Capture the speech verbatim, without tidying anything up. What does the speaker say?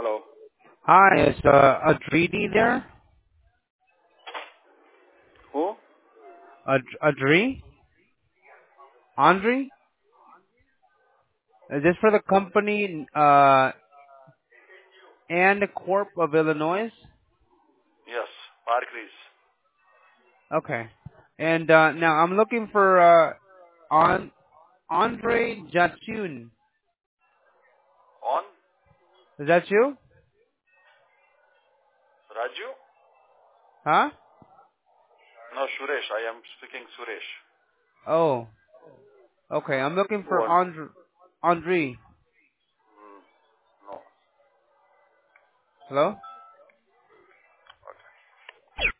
Hello. Hi, is uh, Adridi there? Who? Ad- Adri? Andre? Is this for the company uh, and the Corp of Illinois? Yes, Barclays. Okay. And uh, now I'm looking for uh, on Andre Jatun. On? Is that you? Raju? Huh? No, Suresh. I am speaking Suresh. Oh, okay. I'm looking Who for are you? Andre. Andre. Hmm, no. Hello?